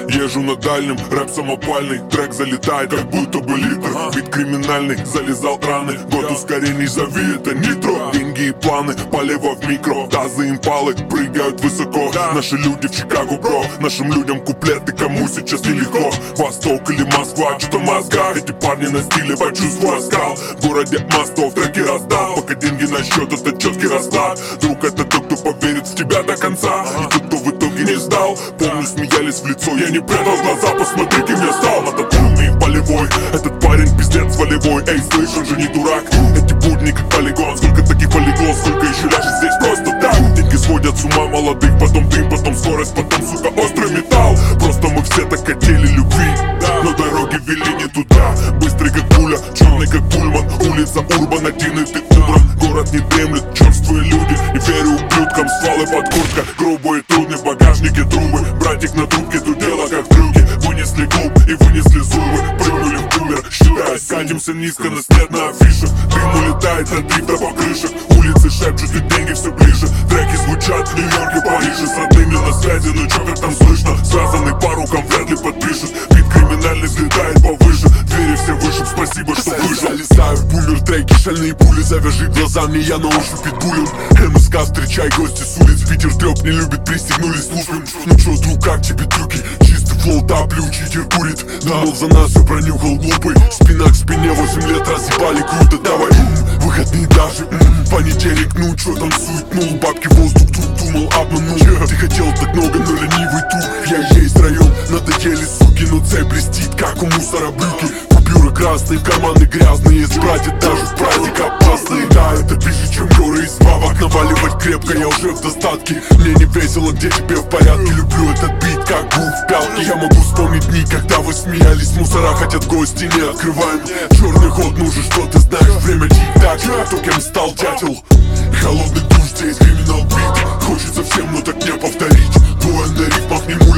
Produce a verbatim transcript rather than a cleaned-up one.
Езжу на дальнем, рэп самопальный. Трек залетает, как будто бы литр. Бит криминальный, залезал раны. Год ускорений, зови это нитро. Деньги и планы, полево в микро. Тазы импалы прыгают высоко. Наши люди в Чикаго, бро. Нашим людям куплеты, кому сейчас нелегко. Восток или Москва, что-то мозга. Эти парни на стиле, почувствую оскал. В городе мостов треки раздал. Пока деньги на счет, это четкий расклад. Друг, это тот, кто поверит в тебя до конца. И тот, кто в итоге не сдал. Помню, смеялись в лицо, я не прятал глаза. Посмотри, кем я стал. Этот умный и полевой, этот парень пиздец волевой. Эй, слышь, он же не дурак. Эти будни как полигон. Сколько таких полегло, сколько еще ляжет здесь просто так. Деньги сводят с ума молодых. Потом дым, потом скорость, потом, сука, острый металл. Просто мы все так хотели любви, но дороги вели не туда. Быстрый как пуля, черный как пульман. Улица Урбан, один и ты убран. Город не дремлет, черствые люди. Не верю ублюдкам, стволы под курткой. Грубые трудны, в багажнике трубы. Братик на трубке, тут дело как в трюке. Вынесли клуб и вынесли зубы. Прыгнули в бумер, считай, катимся низко на след на афишах. Дым улетает от дрифта по крышах. Улицы шепчут и деньги все ближе. Треки звучат в Нью-Йорке, Париже. С родными на связи, но чё как там слышно? Связанный по рукам вряд ли подпишет. Бит криминальный взлетает повыше. Двери все вышиб, спасибо, что вышел. Залезаю в бумер, треки, шальные пули. Завяжи глаза мне, я на ощупь питбулем. МСК, встречай гости с улиц. Питер трёп не любит, пристегнулись, слушаем. Ну чё, друг, как тебе трюки? Чистый флоу, топлю, читер курит. Думал, за нас все пронюхал, глупый. Спина к спине, восемь лет разъебали, круто, давай. М-м, выходные даже, м-м, понедельник, ну чё там суетнул. Бабки воздух, тут думал, обманул. Ты хотел так много, но ленивый тух. Я есть район, надоели суки, но цепь блестит, как у мусора брюки. Купюры красные, карманы грязные. Есть братья даже в праздник опасные. Да, это ближе, чем горы из бабок. Наваливать крепко, я уже в достатке. Мне не весело, где тебе в порядке. Люблю этот бит, как гул в пялке. Я могу вспомнить дни, когда вы смеялись. Мусора хотят гости, не открываем. Черный ход, ну же, что ты знаешь? Время тик-так, кто кем стал дятел. Холодный душ, здесь криминал бит. Хочется всем, но так не повторить. Двое на рифмах не